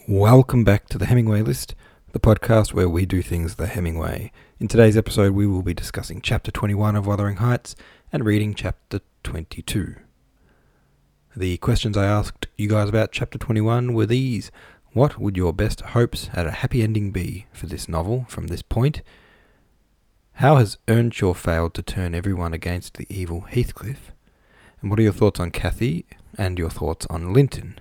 Welcome back to the Hemingway List, the podcast where we do things the Hemingway. In today's episode, we will be discussing Chapter 21 of Wuthering Heights and reading Chapter 22. The questions I asked you guys about Chapter 21 were these. What would your best hopes at a happy ending be for this novel from this point? How has Earnshaw failed to turn everyone against the evil Heathcliff? And what are your thoughts on Cathy and your thoughts on Linton?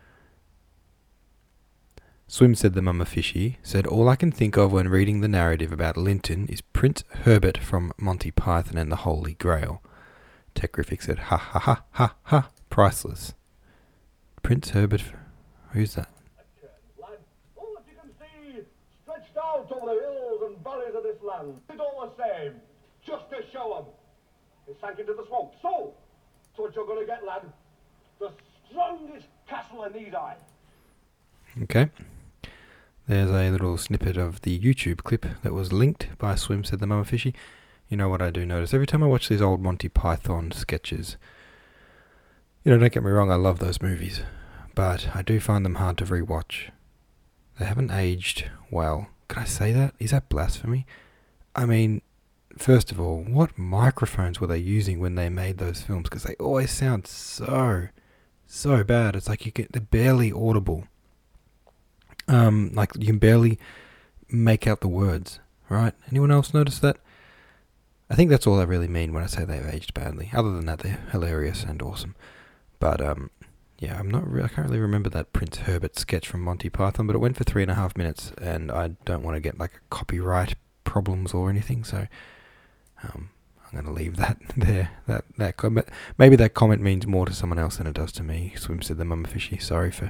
Swim said the Mummerfishy said, all I can think of when reading the narrative about Linton is Prince Herbert from Monty Python and the Holy Grail. Techrific said, ha ha ha ha ha, priceless. Prince Herbert, who's that? All that you can see stretched out over the hills and valleys of this land. It's all the same, just to show 'em. They sank into the swamp. So, that's what you're going to get, lad. The strongest castle in these eyes. Okay. There's a little snippet of the YouTube clip that was linked by Swim said the Mummerfishy. You know what I do notice? Every time I watch these old Monty Python sketches, don't get me wrong, I love those movies, but I do find them hard to rewatch. They haven't aged well. Can I say that? Is that blasphemy? I mean, first of all, what microphones were they using when they made those films? Because they always sound so bad. It's like they're barely audible. Like you can barely make out the words, right? Anyone else notice that? I think that's all I really mean when I say they've aged badly. Other than that, they're hilarious and awesome. But I can't really remember that Prince Herbert sketch from Monty Python, but it went for 3.5 minutes, and I don't want to get like copyright problems or anything, so I'm going to leave that there. That comment, maybe that comment means more to someone else than it does to me. Swim said the Mummerfishy. Sorry for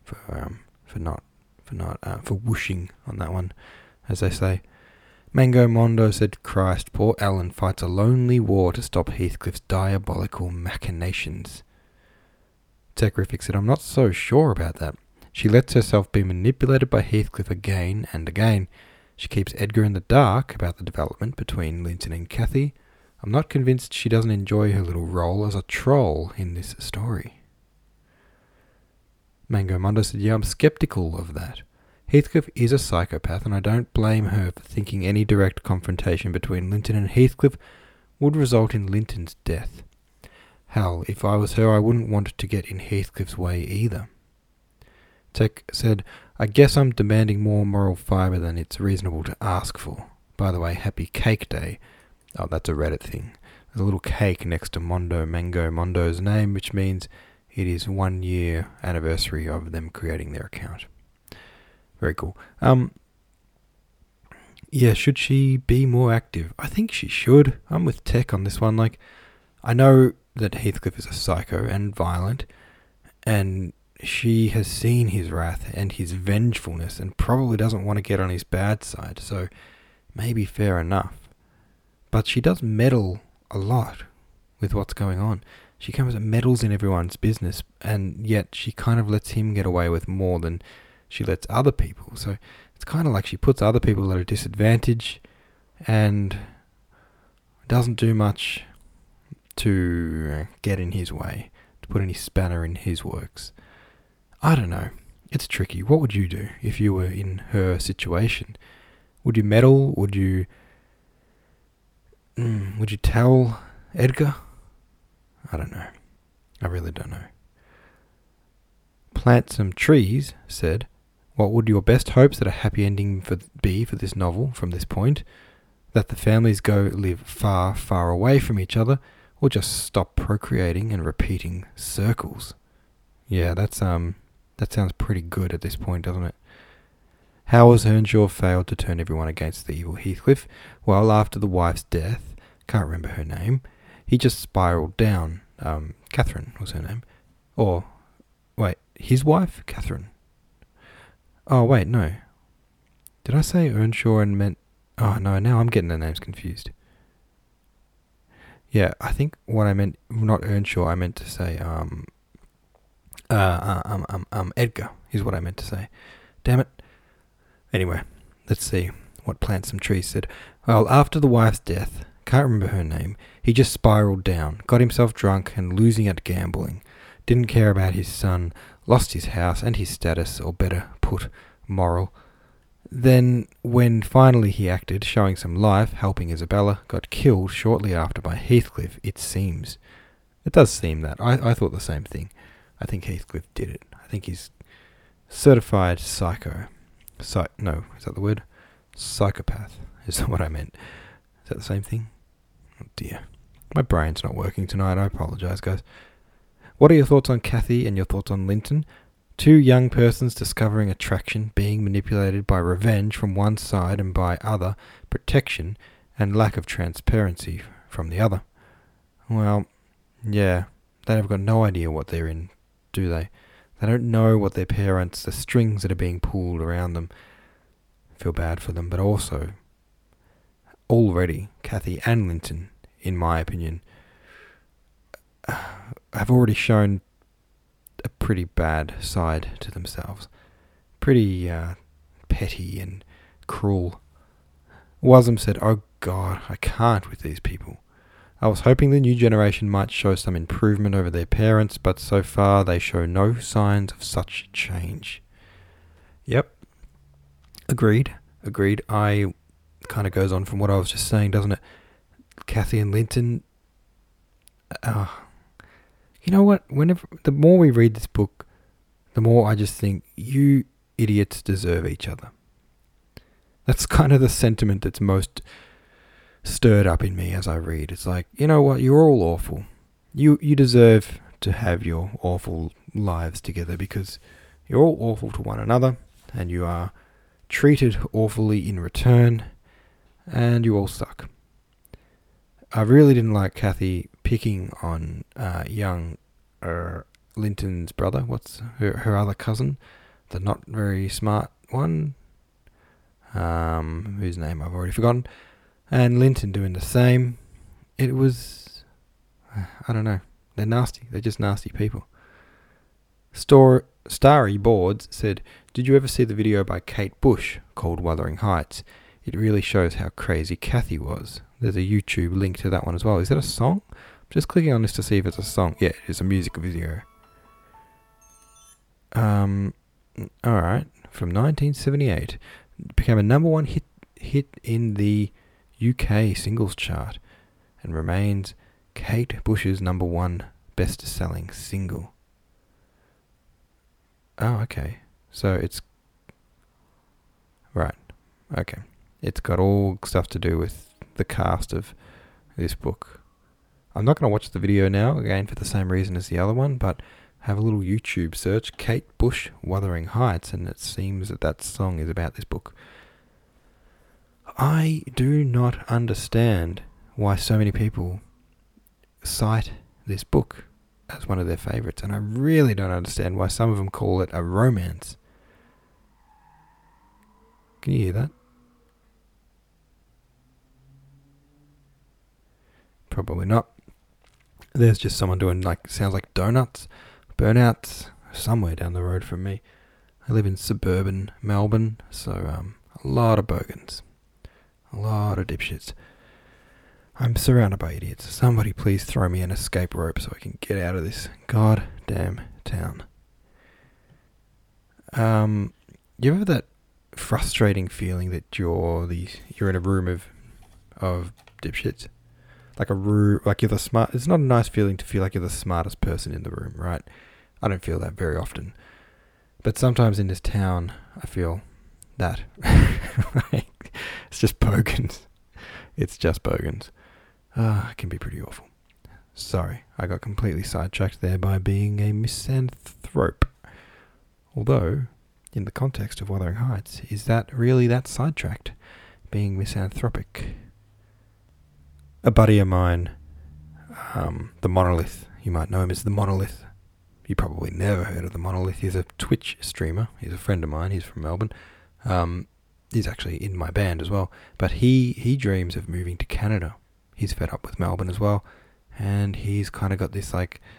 whooshing on that one, as they say. Mango Mondo said, Christ, poor Ellen fights a lonely war to stop Heathcliff's diabolical machinations. Techrific said, I'm not so sure about that. She lets herself be manipulated by Heathcliff again and again. She keeps Edgar in the dark about the development between Linton and Cathy. I'm not convinced she doesn't enjoy her little role as a troll in this story. Mango Mondo said, yeah, I'm skeptical of that. Heathcliff is a psychopath, and I don't blame her for thinking any direct confrontation between Linton and Heathcliff would result in Linton's death. Hell, if I was her, I wouldn't want to get in Heathcliff's way either. Tech said, I guess I'm demanding more moral fibre than it's reasonable to ask for. By the way, happy Cake Day. Oh, that's a Reddit thing. There's a little cake next to Mango Mondo's name, which means it is 1 year anniversary of them creating their account. Very cool. Should she be more active? I think she should. I'm with Tech on this one. I know that Heathcliff is a psycho and violent, and she has seen his wrath and his vengefulness and probably doesn't want to get on his bad side, so maybe fair enough. But she does meddle a lot with what's going on. She comes and meddles in everyone's business, and yet she kind of lets him get away with more than she lets other people. So it's kind of like she puts other people at a disadvantage and doesn't do much to get in his way, to put any spanner in his works. I don't know. It's tricky. What would you do if you were in her situation? Would you meddle? Would you tell Edgar? I don't know. I really don't know. Plant Some Trees said, what would your best hopes at a happy ending be for this novel from this point? That the families go live far, far away from each other, or just stop procreating and repeating circles? Yeah, that sounds pretty good at this point, doesn't it? How has Earnshaw failed to turn everyone against the evil Heathcliff? Well, after the wife's death, can't remember her name, he just spiraled down. Catherine was her name. Or, wait, his wife? Catherine. Oh, wait, no. Did I say Earnshaw and meant... Oh, no, now I'm getting the names confused. Yeah, I think what I meant, not Earnshaw, I meant to say, Edgar is what I meant to say. Damn it. Anyway, let's see what Plant Some Trees said. Well, after the wife's death, can't remember her name, he just spiraled down, got himself drunk and losing at gambling. Didn't care about his son, lost his house and his status, or better put, moral. Then, when finally he acted, showing some life, helping Isabella, got killed shortly after by Heathcliff, it seems. It does seem that. I thought the same thing. I think Heathcliff did it. I think he's certified psycho. No, is that the word? Psychopath is what I meant. Is that the same thing? Oh dear. My brain's not working tonight. I apologise, guys. What are your thoughts on Kathy and your thoughts on Linton? Two young persons discovering attraction, being manipulated by revenge from one side and by other, protection and lack of transparency from the other. Well, yeah, they have got no idea what they're in, do they? They don't know what their parents, the strings that are being pulled around them. I feel bad for them, but also, already, Kathy and Linton, in my opinion, have already shown a pretty bad side to themselves. Pretty petty and cruel. Wasm said, "Oh God, I can't with these people. I was hoping the new generation might show some improvement over their parents, but so far they show no signs of such change." Yep. Agreed. I kind of goes on from what I was just saying, doesn't it? Kathy and Linton. You know what? The more we read this book, the more I just think, you idiots deserve each other. That's kind of the sentiment that's most stirred up in me as I read. It's like, you know what? You're all awful. You deserve to have your awful lives together because you're all awful to one another and you are treated awfully in return and you all suck. I really didn't like Kathy picking on young Linton's brother. What's her other cousin? The not very smart one? Whose name I've already forgotten. And Linton doing the same. It was, I don't know. They're nasty. They're just nasty people. Starry Boards said, "Did you ever see the video by Kate Bush called Wuthering Heights? It really shows how crazy Kathy was." There's a YouTube link to that one as well. Is that a song? I'm just clicking on this to see if it's a song. Yeah, it's a music video. Alright. From 1978. It became a number one hit in the UK singles chart and remains Kate Bush's number one best-selling single. Oh, okay. So it's... Right. Okay. It's got all stuff to do with the cast of this book. I'm not going to watch the video now, again for the same reason as the other one, but have a little YouTube search, Kate Bush, Wuthering Heights, and it seems that song is about this book. I do not understand why so many people cite this book as one of their favourites, and I really don't understand why some of them call it a romance. Can you hear that? Probably not. There's just someone doing sounds like donuts, burnouts, somewhere down the road from me. I live in suburban Melbourne, so a lot of bogans, a lot of dipshits. I'm surrounded by idiots. Somebody please throw me an escape rope so I can get out of this goddamn town. You ever have that frustrating feeling that you're in a room of dipshits? Like you're the smart. It's not a nice feeling to feel like you're the smartest person in the room, right? I don't feel that very often, but sometimes in this town, I feel that. It's just bogans. It's just bogans. It can be pretty awful. Sorry, I got completely sidetracked there by being a misanthrope. Although, in the context of Wuthering Heights, is that really that sidetracked? Being misanthropic. A buddy of mine, the Monolith, you might know him as the Monolith. You probably never heard of the Monolith. He's a Twitch streamer. He's a friend of mine. He's from Melbourne. He's actually in my band as well. But he dreams of moving to Canada. He's fed up with Melbourne as well. And he's kind of got this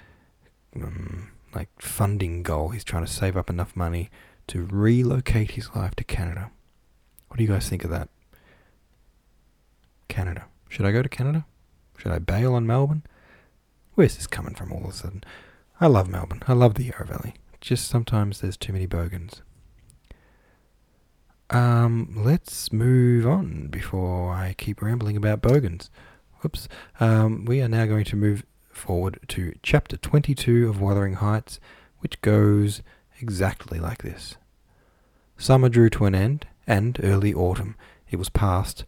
funding goal. He's trying to save up enough money to relocate his life to Canada. What do you guys think of that? Canada. Should I go to Canada? Should I bail on Melbourne? Where's this coming from all of a sudden? I love Melbourne. I love the Yarra Valley. just sometimes there's too many bogans. Let's move on before I keep rambling about bogans. Whoops. We are now going to move forward to chapter 22 of Wuthering Heights, which goes exactly like this. Summer drew to an end, and early autumn. It was past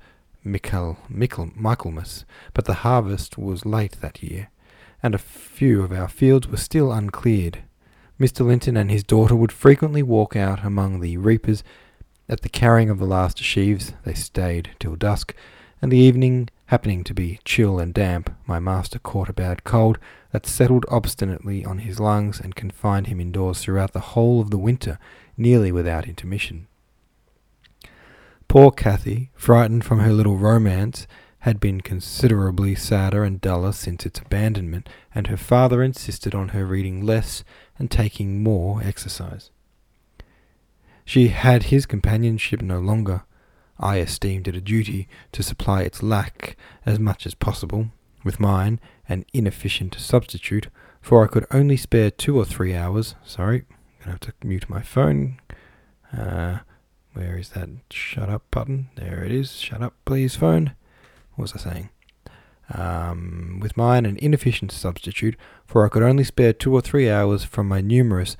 Michaelmas, but the harvest was late that year, and a few of our fields were still uncleared. Mr. Linton and his daughter would frequently walk out among the reapers. At the carrying of the last sheaves they stayed till dusk, and the evening happening to be chill and damp, my master caught a bad cold that settled obstinately on his lungs and confined him indoors throughout the whole of the winter, nearly without intermission. Poor Cathy, frightened from her little romance, had been considerably sadder and duller since its abandonment, and her father insisted on her reading less and taking more exercise. She had his companionship no longer. I esteemed it a duty to supply its lack as much as possible with mine, an inefficient substitute, for I could only spare 2 or 3 hours. Sorry, I'm going to have to mute my phone. Where is that shut up button? There it is. Shut up, please, phone. What was I saying? With mine, an inefficient substitute, for I could only spare 2 or 3 hours from my numerous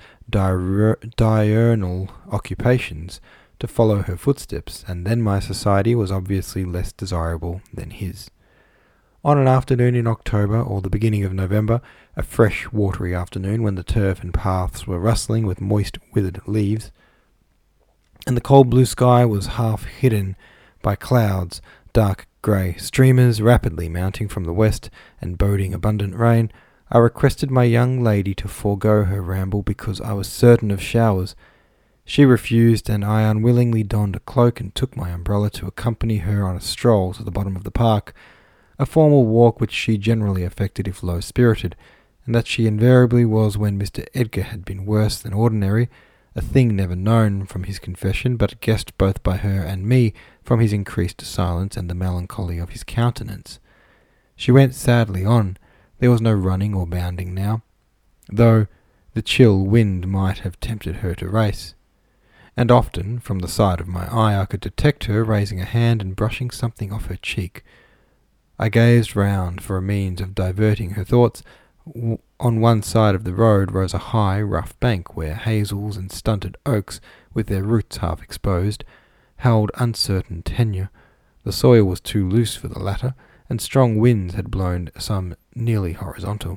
diurnal occupations to follow her footsteps, and then my society was obviously less desirable than his. On an afternoon in October or the beginning of November, a fresh watery afternoon when the turf and paths were rustling with moist withered leaves, and the cold blue sky was half hidden by clouds, dark grey streamers rapidly mounting from the west and boding abundant rain, I requested my young lady to forego her ramble because I was certain of showers. She refused, and I unwillingly donned a cloak and took my umbrella to accompany her on a stroll to the bottom of the park, a formal walk which she generally affected if low-spirited, and that she invariably was when Mr. Edgar had been worse than ordinary, a thing never known from his confession, but guessed both by her and me from his increased silence and the melancholy of his countenance. She went sadly on. There was no running or bounding now, though the chill wind might have tempted her to race. And often, from the side of my eye, I could detect her raising a hand and brushing something off her cheek. I gazed round for a means of diverting her thoughts. On one side of the road rose a high, rough bank where hazels and stunted oaks, with their roots half exposed, held uncertain tenure. The soil was too loose for the latter, and strong winds had blown some nearly horizontal.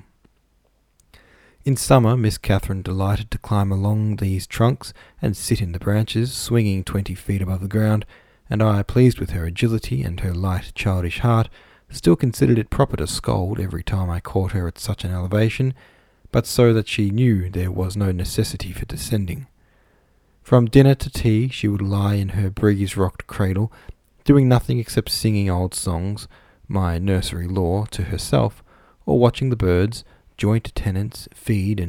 In summer, Miss Catherine delighted to climb along these trunks and sit in the branches, swinging 20 feet above the ground, and I, pleased with her agility and her light, childish heart, still considered it proper to scold every time I caught her at such an elevation, but so that she knew there was no necessity for descending. From dinner to tea she would lie in her breeze-rocked cradle, doing nothing except singing old songs, my nursery lore, to herself, or watching the birds, joint tenants, feed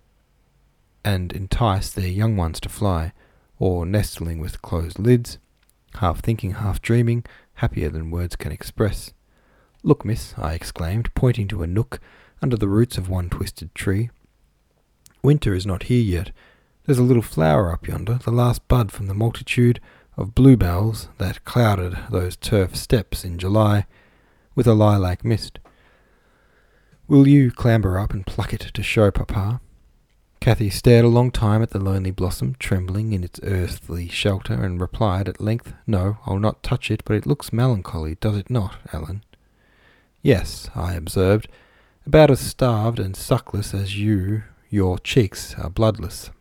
and entice their young ones to fly, or nestling with closed lids, half thinking, half dreaming, happier than words can express. "Look, miss," I exclaimed, pointing to a nook under the roots of one twisted tree. "Winter is not here yet. There's a little flower up yonder, the last bud from the multitude of bluebells that clouded those turf steps in July with a lilac mist. Will you clamber up and pluck it to show papa?" Cathy stared a long time at the lonely blossom, trembling in its earthly shelter, and replied at length, "No, I'll not touch it, but it looks melancholy, does it not, Ellen?" "Yes," I observed, "about as starved and suckless as you. Your cheeks are bloodless."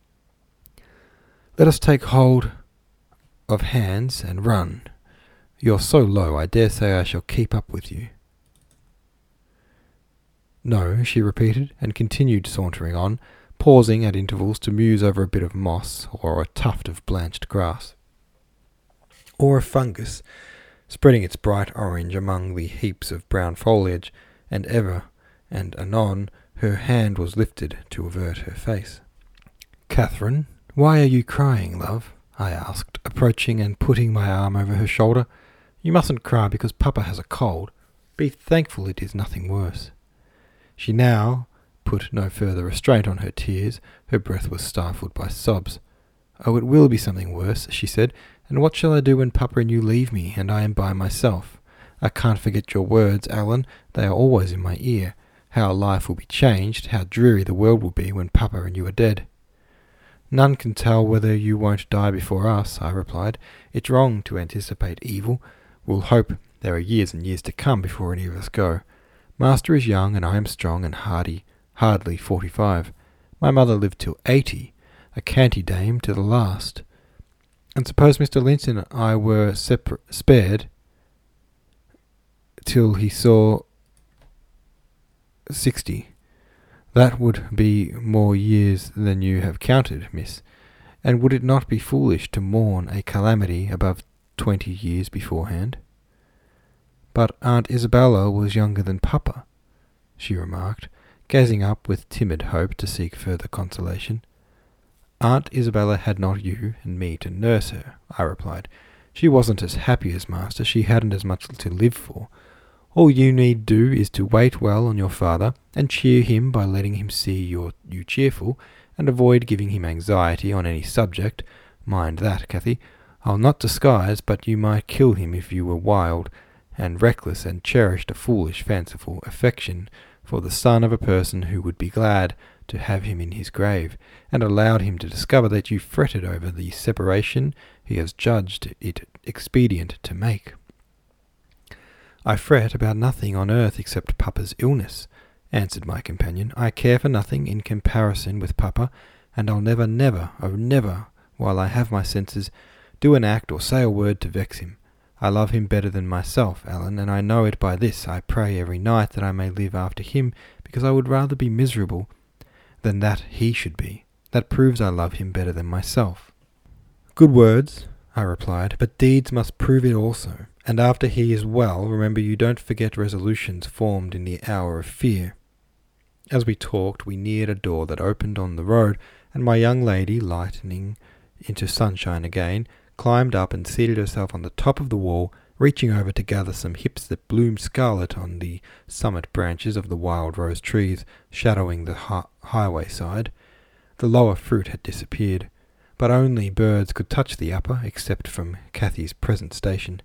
"Let us take hold of hands and run. You're so low, I dare say I shall keep up with you." "No," she repeated, and continued sauntering on, pausing at intervals to muse over a bit of moss or a tuft of blanched grass, or a fungus spreading its bright orange among the heaps of brown foliage, and ever and anon her hand was lifted to avert her face. "Catherine, why are you crying, love?" I asked, approaching and putting my arm over her shoulder. "You mustn't cry because Papa has a cold. Be thankful it is nothing worse." She now put no further restraint on her tears. Her breath was stifled by sobs. "Oh, it will be something worse," she said. "And what shall I do when Papa and you leave me, and I am by myself? I can't forget your words, Alan. They are always in my ear. How life will be changed, how dreary the world will be when Papa and you are dead." "None can tell whether you won't die before us," I replied. "It's wrong to anticipate evil. We'll hope there are years and years to come before any of us go. Master is young, and I am strong and hardy, hardly 45. My mother lived till 80, a canty dame to the last. And suppose Mr. Linton and I were spared till he saw 60. That would be more years than you have counted, miss. And would it not be foolish to mourn a calamity above 20 years beforehand?" "But Aunt Isabella was younger than Papa," she remarked, gazing up with timid hope to seek further consolation. "Aunt Isabella had not you and me to nurse her," I replied. "She wasn't as happy as Master. She hadn't as much to live for. All you need do is to wait well on your father, and cheer him by letting him see you cheerful, and avoid giving him anxiety on any subject. Mind that, Cathy. I'll not disguise, but you might kill him if you were wild and reckless and cherished a foolish, fanciful affection for the son of a person who would be glad to have him in his grave, and allowed him to discover that you fretted over the separation he has judged it expedient to make." "I fret about nothing on earth except Papa's illness," answered my companion. "I care for nothing in comparison with Papa, and I'll never, never, oh never, while I have my senses, do an act or say a word to vex him. I love him better than myself, Alan, and I know it by this. I pray every night that I may live after him, because I would rather be miserable than that he should be. That proves I love him better than myself." "Good words," I replied, "but deeds must prove it also. And after he is well, remember you don't forget resolutions formed in the hour of fear." As we talked, we neared a door that opened on the road, and my young lady, lightening into sunshine again, climbed up and seated herself on the top of the wall, reaching over to gather some hips that bloomed scarlet on the summit branches of the wild rose trees shadowing the highway side. The lower fruit had disappeared, but only birds could touch the upper, except from Cathy's present station.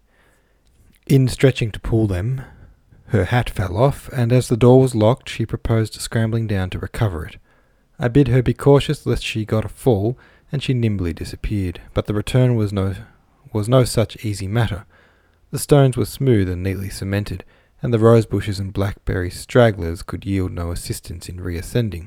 In stretching to pull them, her hat fell off, and as the door was locked, she proposed scrambling down to recover it. I bid her be cautious lest she got a fall, and she nimbly disappeared, but the return was no such easy matter. The stones were smooth and neatly cemented, and the rose bushes and blackberry stragglers could yield no assistance in reascending.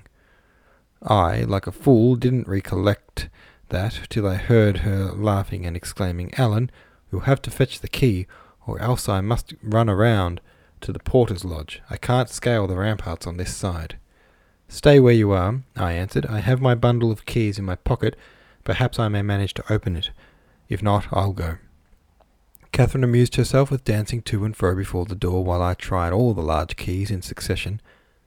I, like a fool, didn't recollect that till I heard her laughing and exclaiming, "Alan, you'll have to fetch the key, or else I must run around to the porter's lodge. I can't scale the ramparts on this side." "Stay where you are," I answered. "I have my bundle of keys in my pocket. Perhaps I may manage to open it. If not, I'll go." Catherine amused herself with dancing to and fro before the door while I tried all the large keys in succession.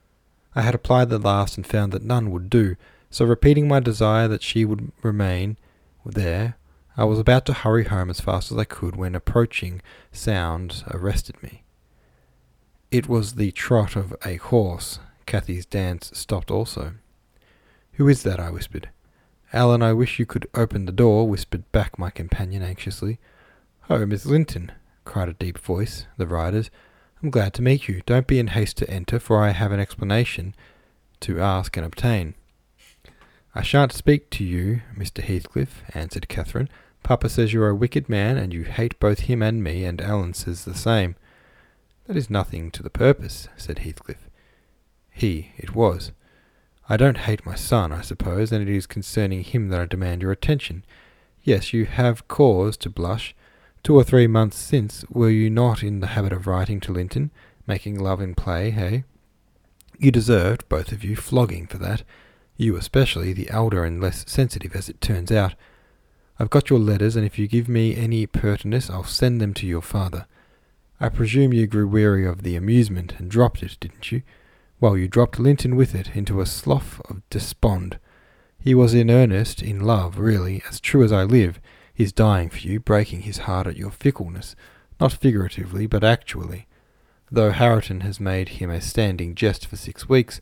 I had applied the last and found that none would do, so repeating my desire that she would remain there, I was about to hurry home as fast as I could when approaching sounds arrested me. It was the trot of a horse. Cathy's dance stopped also. "Who is that?" I whispered. "Alan, I wish you could open the door," whispered back my companion anxiously. "Oh, Miss Linton," cried a deep voice, the rider's. "I'm glad to meet you. Don't be in haste to enter, for I have an explanation to ask and obtain." "I shan't speak to you, Mr. Heathcliff," answered Catherine. "Papa says you are a wicked man, and you hate both him and me, and Alan says the same." "That is nothing to the purpose," said Heathcliff. It was. "I don't hate my son, I suppose, and it is concerning him that I demand your attention. Yes, you have cause to blush. 2 or 3 months since, were you not in the habit of writing to Linton, making love in play, hey? You deserved, both of you, flogging for that. You especially, the elder and less sensitive, as it turns out. I've got your letters, and if you give me any pertness, I'll send them to your father. I presume you grew weary of the amusement, and dropped it, didn't you? Well, you dropped Linton with it into a slough of despond. He was in earnest, in love, really, as true as I live. He's dying for you, breaking his heart at your fickleness, not figuratively, but actually. Though Harriton has made him a standing jest for 6 weeks,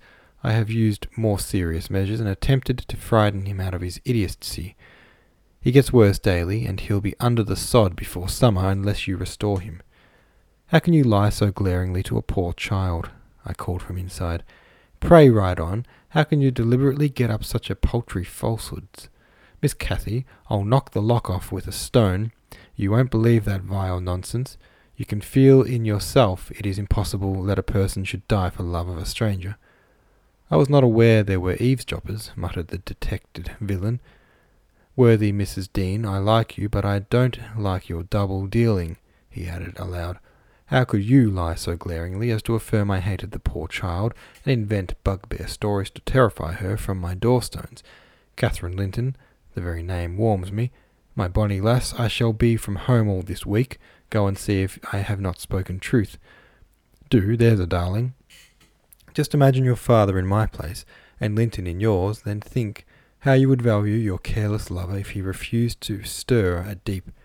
I have used more serious measures and attempted to frighten him out of his idiocy. He gets worse daily, and he'll be under the sod before summer unless you restore him. How can you lie so glaringly to a poor child? I called from inside. Pray ride on. How can you deliberately get up such a paltry falsehoods? Miss Cathy, I'll knock the lock off with a stone. You won't believe that vile nonsense. You can feel in yourself it is impossible that a person should die for love of a stranger. I was not aware there were eavesdroppers, muttered the detected villain. Worthy Mrs. Dean, I like you, but I don't like your double-dealing, he added aloud. How could you lie so glaringly as to affirm I hated the poor child, and invent bugbear stories to terrify her from my doorstones? Catherine Linton, the very name warms me. My bonny lass, I shall be from home all this week. Go and see if I have not spoken truth. Do, there's a darling. Just imagine your father in my place, and Linton in yours, then think how you would value your careless lover if he refused to stir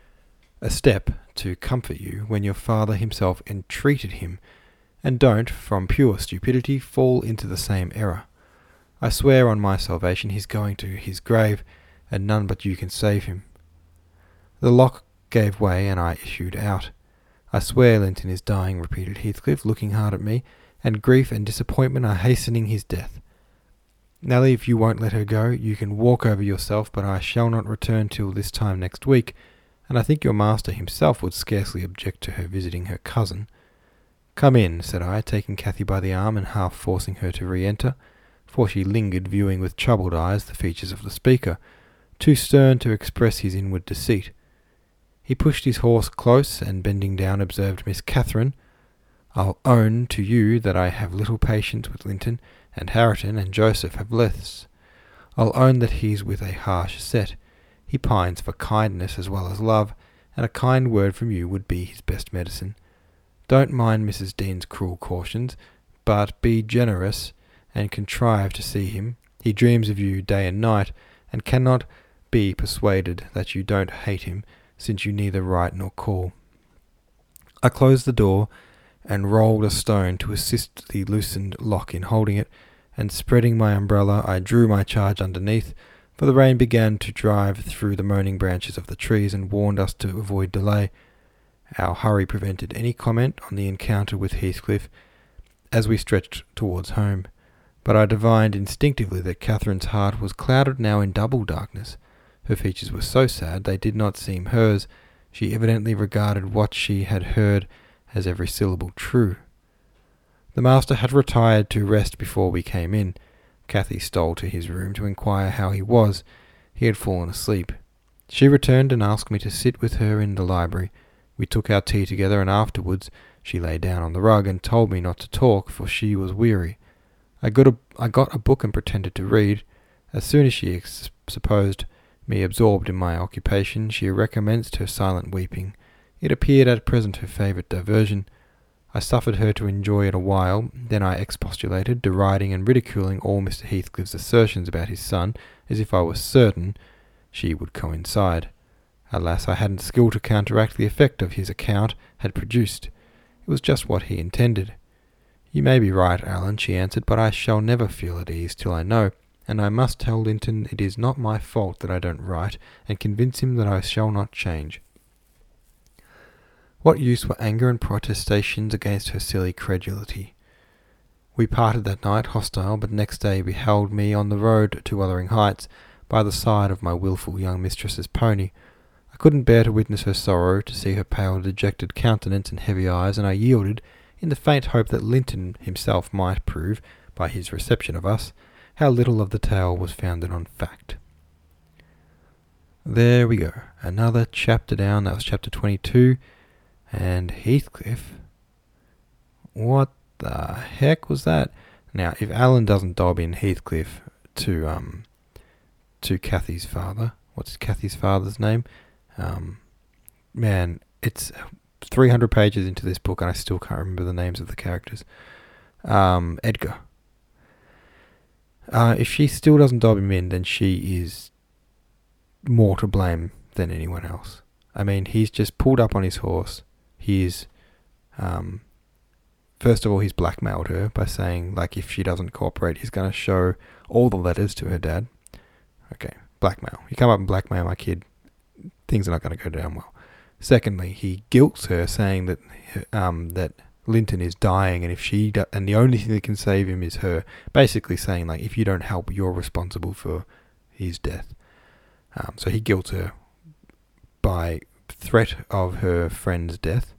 a step to comfort you when your father himself entreated him, and don't, from pure stupidity, fall into the same error. I swear on my salvation he's going to his grave, and none but you can save him. The lock gave way, and I issued out. I swear Linton is dying, repeated Heathcliff, looking hard at me, and grief and disappointment are hastening his death. Nelly, if you won't let her go, you can walk over yourself, but I shall not return till this time next week, and I think your master himself would scarcely object to her visiting her cousin. Come in, said I, taking Cathy by the arm and half forcing her to re-enter, for she lingered, viewing with troubled eyes the features of the speaker, too stern to express his inward deceit. He pushed his horse close, and bending down observed Miss Catherine, I'll own to you that I have little patience with Linton, and Hareton and Joseph have less. I'll own that he's with a harsh set. He pines for kindness as well as love, and a kind word from you would be his best medicine. Don't mind Mrs. Dean's cruel cautions, but be generous, and contrive to see him. He dreams of you day and night, and cannot be persuaded that you don't hate him, since you neither write nor call. I closed the door, and rolled a stone to assist the loosened lock in holding it, and spreading my umbrella I drew my charge underneath, for the rain began to drive through the moaning branches of the trees and warned us to avoid delay. Our hurry prevented any comment on the encounter with Heathcliff as we stretched towards home, but I divined instinctively that Catherine's heart was clouded now in double darkness. Her features were so sad they did not seem hers. She evidently regarded what she had heard as every syllable true. The master had retired to rest before we came in. Cathy stole to his room to inquire how he was. He had fallen asleep. She returned and asked me to sit with her in the library. We took our tea together, and afterwards she lay down on the rug and told me not to talk, for she was weary. I got a book and pretended to read. As soon as she supposed me absorbed in my occupation, she recommenced her silent weeping. It appeared at present her favourite diversion. I suffered her to enjoy it a while, then I expostulated, deriding and ridiculing all Mr. Heathcliff's assertions about his son, as if I was certain she would coincide. Alas, I hadn't skill to counteract the effect of his account had produced. It was just what he intended. You may be right, Alan, she answered, but I shall never feel at ease till I know, and I must tell Linton it is not my fault that I don't write, and convince him that I shall not change. What use were anger and protestations against her silly credulity? We parted that night, hostile, but next day beheld me on the road to Wuthering Heights, by the side of my wilful young mistress's pony. I couldn't bear to witness her sorrow, to see her pale, dejected countenance and heavy eyes, and I yielded, in the faint hope that Linton himself might prove, by his reception of us, how little of the tale was founded on fact. There we go. Another chapter down. That was chapter 22. And Heathcliff, what the heck was that? Now, if Alan doesn't dob in Heathcliff to Cathy's father, what's Cathy's father's name? Man, it's 300 pages into this book, and I still can't remember the names of the characters. Edgar. If she still doesn't dob him in, then she is more to blame than anyone else. I mean, he's just pulled up on his horse. He's first of all, he's blackmailed her by saying, like, if she doesn't cooperate, he's going to show all the letters to her dad. Okay, blackmail. You come up and blackmail my kid, things are not going to go down well. Secondly, he guilts her, saying that that Linton is dying, and and the only thing that can save him is her. Basically saying, like, if you don't help, you're responsible for his death. So he guilts her by threat of her friend's death.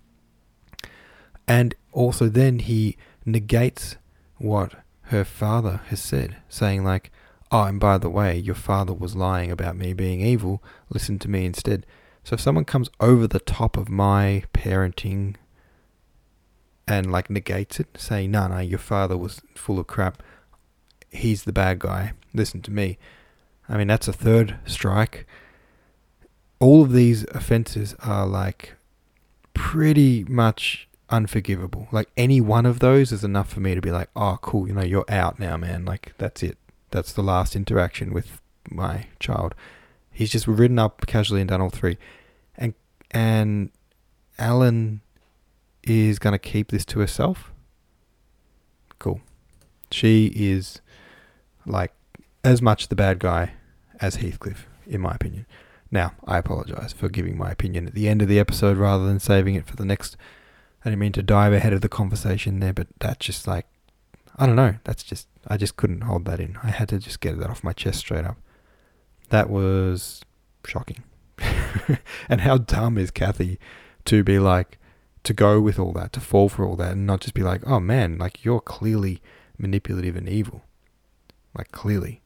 And also then he negates what her father has said, saying, like, oh, and by the way, your father was lying about me being evil. Listen to me instead. So if someone comes over the top of my parenting and, like, negates it, saying, no, your father was full of crap, he's the bad guy, listen to me. I mean, that's a third strike. All of these offences are, like, pretty much unforgivable. Like, any one of those is enough for me to be like, oh, cool, you're out now, man. Like, that's it. That's the last interaction with my child. He's just ridden up casually and done all three. And Alan is going to keep this to herself. Cool. She is, like, as much the bad guy as Heathcliff, in my opinion. Now, I apologise for giving my opinion at the end of the episode rather than saving it for the next. I didn't mean to dive ahead of the conversation there, but that's just, like, I don't know. I just couldn't hold that in. I had to just get that off my chest straight up. That was shocking. And how dumb is Kathy to be like, to go with all that, to fall for all that, and not just be like, oh man, like, you're clearly manipulative and evil. Like, clearly.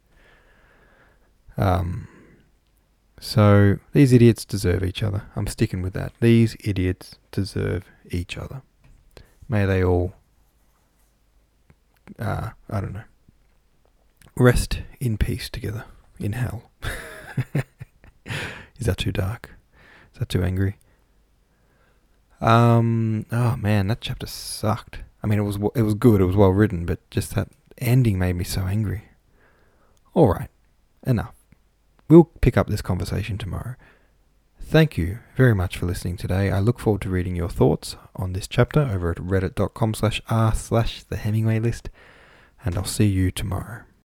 So these idiots deserve each other. I'm sticking with that. These idiots deserve each other. May they all, I don't know, rest in peace together in hell. Is that too dark? Is that too angry? Oh man, that chapter sucked. I mean, it was good. It was well written, but just that ending made me so angry. All right, enough. We'll pick up this conversation tomorrow. Thank you very much for listening today. I look forward to reading your thoughts on this chapter over at reddit.com/r/thehemingwaylist, and I'll see you tomorrow.